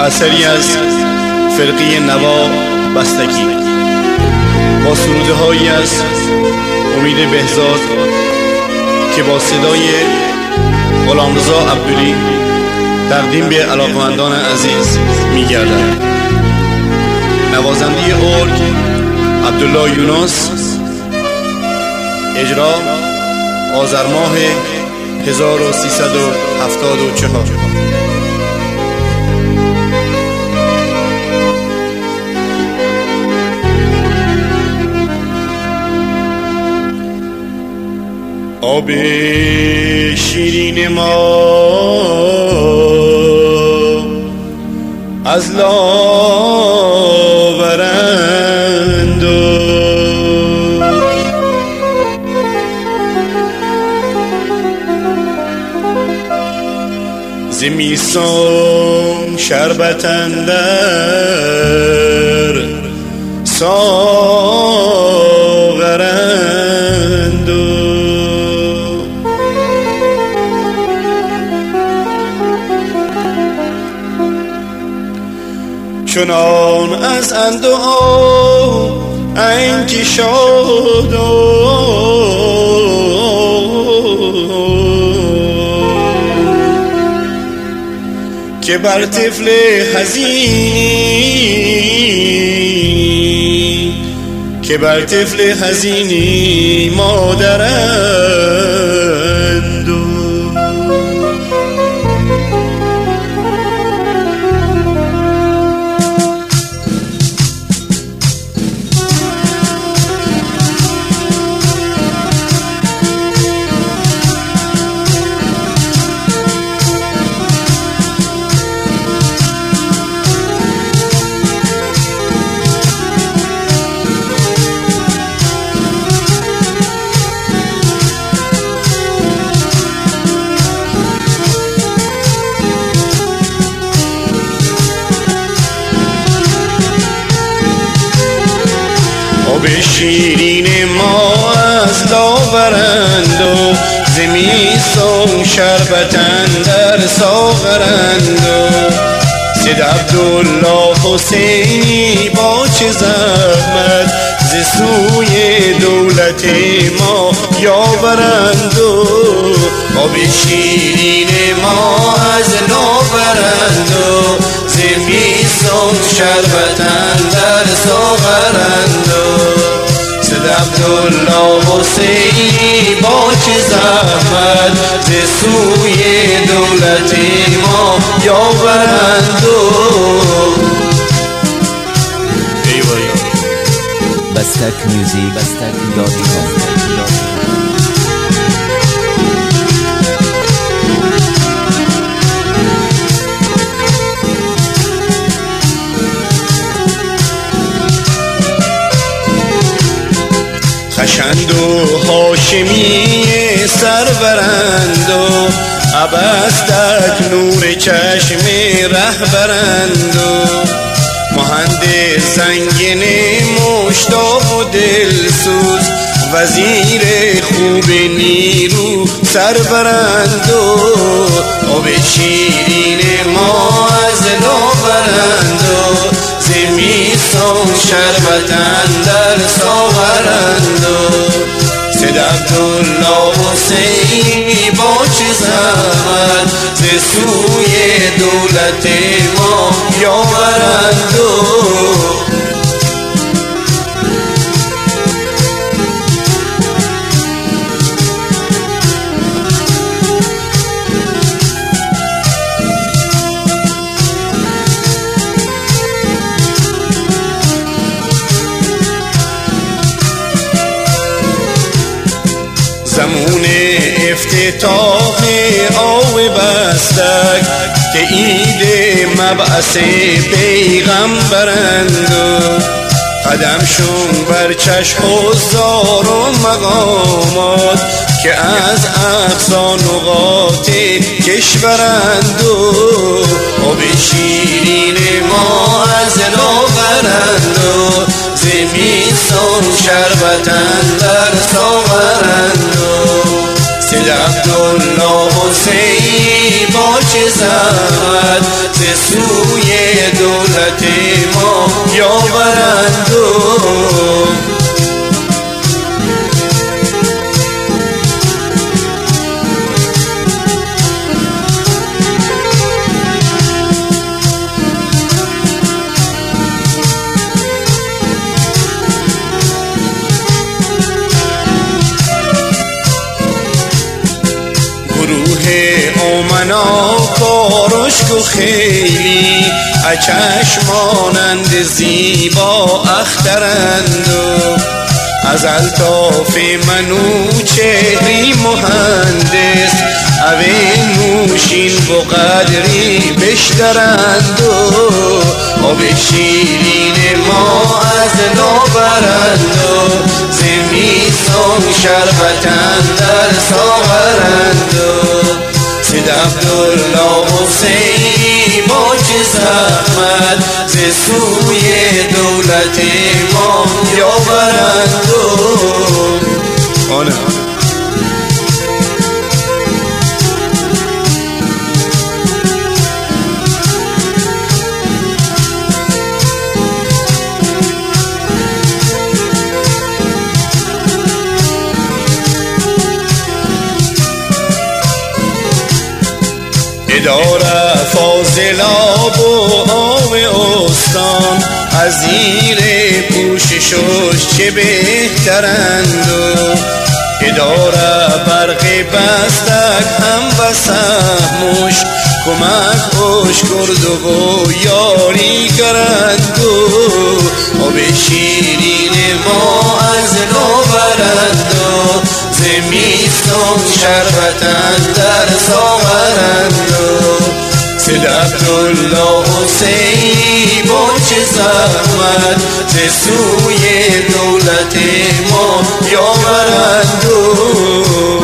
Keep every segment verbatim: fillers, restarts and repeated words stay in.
اثری از فرقه نوا بستگی با سروده هایی از امید بهزاد که با صدای غلامرضا عبدلی تقدیم به علاقمندان عزیز می گردد. نوازنده ارگ عبدالله یونس، اجرا آذر ماه هزار و سیصد و هفتاد و چهار. آب شیرین ما از لاورند و ز میسان شربت اندر ساغرند و چنان از اندوه انگی شاد که بر طفل حزینی که بر طفل حزینی مادرند و آب شیرین ما از لاورند و ز میسان شربت اندر ساغرند و سید عبدالله حسینی با چه زحمت ز سوی دولت ما یاورند و آب شیرین ما از لاورند و ز میسان شربت اندر ساغرند و سید عبدالله حسینی با چه زحمت ز سوی دولت ما یاورند و بستک میوزیک بستک دات کام. خشند و هاشمی سرورند و عبستک نور چشم رهبرند و مهندس زنگین مشتاق و دلسوز وزیر خوب نیرو سربرند و آب شیرین ما از لاورند و ز میسان شربت اندر ساغرند و سید عبدالله حسینی با چه زحمت ز سوی دولت ما یاورند و زمون افتتاح آب بستک که عید مبعث پیغمبرند و قدمشون بر چشم و زار و مقامات که از اقصا نقاط کشورند و آب شیرین ما از لاورند و ز میسان شربت اندر ساغرند و سید عبدالله حسینی با چه زحمت ز سوی دولت ما بیاورند و آمنا کارشک و خیلی اچش مانند زیبا اخترند و از الطاف منو چهری مهندس اوه نوشین و قدری بشترند و آب شیرین ما از نابرند و زمیستان شربتن در ساغرند و سید عبدالله حسینی با چه زحمت ز سوی دولت ما بیاورند و آنه اداره فاضلاب و آب استان از زیر پوششش چه بهترند و اداره برق بستک هم و سهمش کمک خوش کرد و یاری کرند و آب شیرین ما از نابرند و زمیستان شربتن در ساغرند و سید عبدالله حسینی با چه زحمت ز سوی دولت ما بیاورند و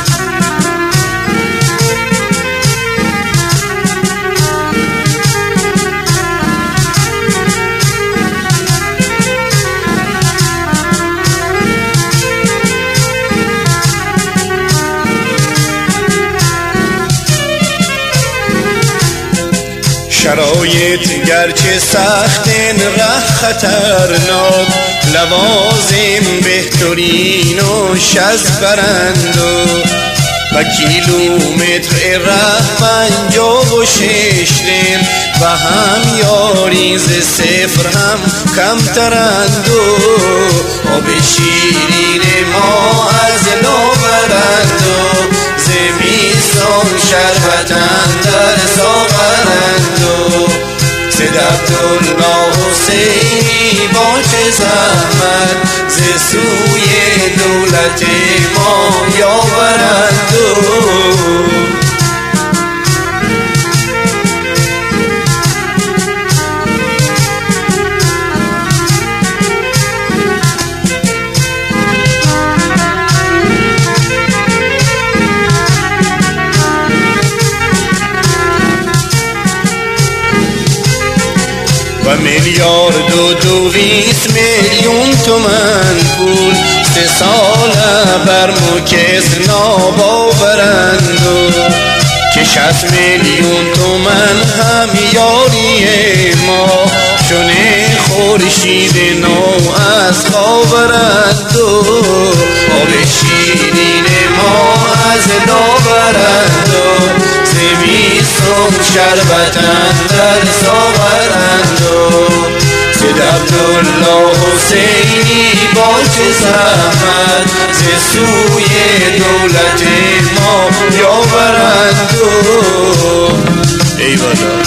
شرایط گرچه سخت ره خطرناک لوازم بهترین و شز برند و کیلومتر ره پنجاه و شش دن و هم یاری ز صفر هم کمترند و آب شیرین ما از نابرند و زمیستان شربتن در ساغرند و سید عبدالله حسینی با چه زحمت ز سوی دولت ما بیاورند و و میلیارد و دویست میلیون تومن پول سه ساله بر مکس ناباورند و که شصت میلیون تومن هم یاری ما چونه خورشید نو از خاورند و آب شیرین ما از نابرند و زمیستان شربتن در ساغرند و سید عبدالله حسینی با چه زحمت ز سوی دولت ما بیاورند و ای والا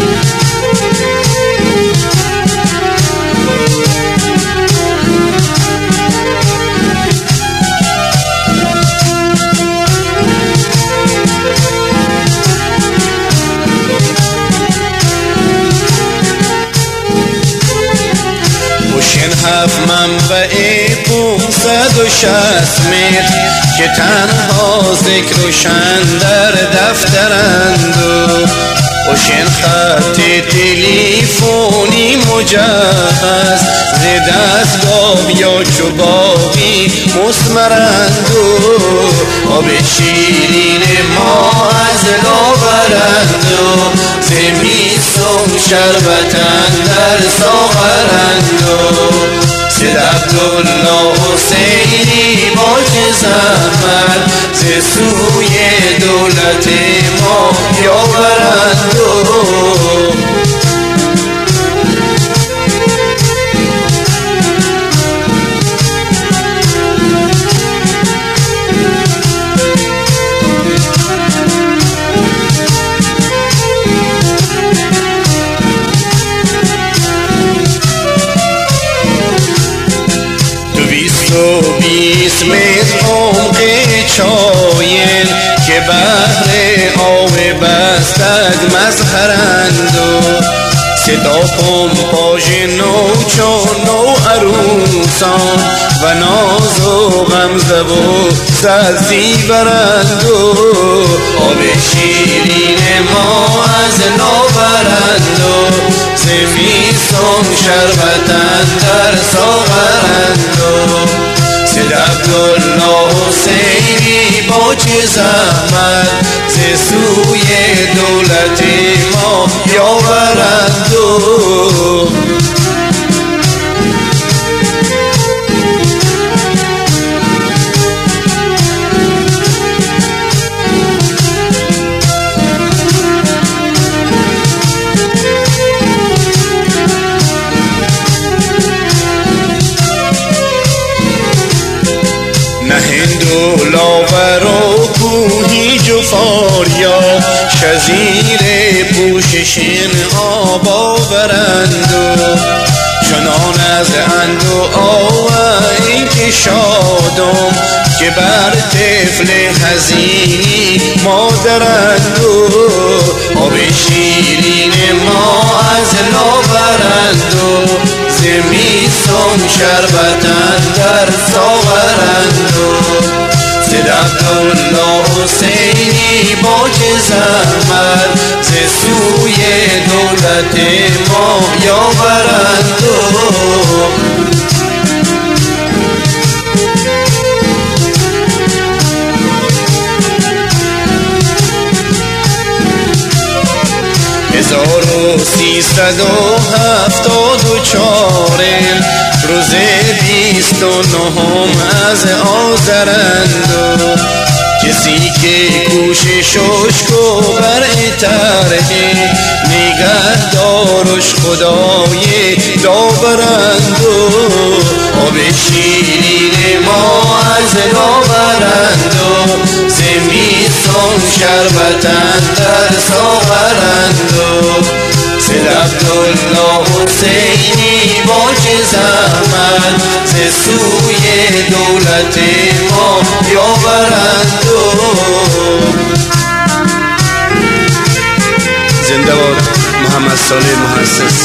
هفت منبع پونصد و شصت متر که تنها ذکر و شن در دفترند و اوشن خط تلیفونی مجهز ز دستگاه یا چوباقی مسمرند و آب شیرین ما از نابرند و زمین میسون شربتن در ساغرند و سید عبدالله حسینی با چه زحمت ز سوی دولت ما بیاورند و و بیست متر عمق چاین که بحر آب بستگ مظهرند و صدا پمپاژ نو چون نو عروسان و ناز و غمزه و سرزی برند و آب شیرین ما از ناورند و ز میسون شربتن در ساغرند و سید عبدالله حسینی با چه زحمت ز سوی دولت ما بیاورند و نه هند و لاغر و کوهیج و فاریا شزیر پوشش آب آورند و چنان از اندوه این که شادم که بر طفل حزینی مادرند و آب شیرین ما از لاورند و ز میسون شربتن در ساغرند و سید عبدالله حسینی با چه زحمت ز سوی دولت ما بیاورند و هزار و سیصد و هفتاد و چار روز بیست و نهم از آذرند و کسی که کوششش کو بر طرح نگه دارش خدای داورند و آب شیرین ما از لاورند و ز میسون شربتن در ساغرند و سید عبدالله حسینی با چه زحمت ز سوی دولت ما بیاورند و زنده باد محمد صالح محسس.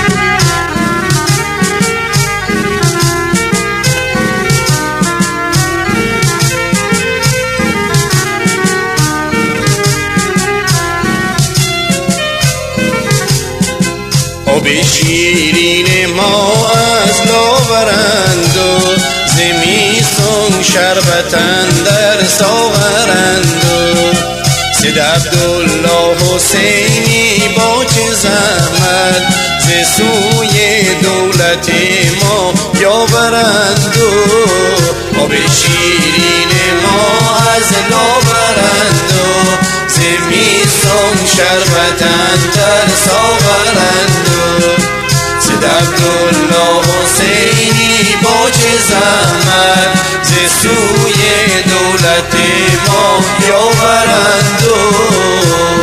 آب شیرین ما از لاورند و ز میسون شربتن در ساغرند و سید عبدالله حسینی با چه زحمت ز سوی دولت ما بیاورند و آب شیرین ما از لاورند و ز میسون شربتن در ساغرند و سید عبدالله حسینی با چه زحمت ز سوی دولت ما بیاورند و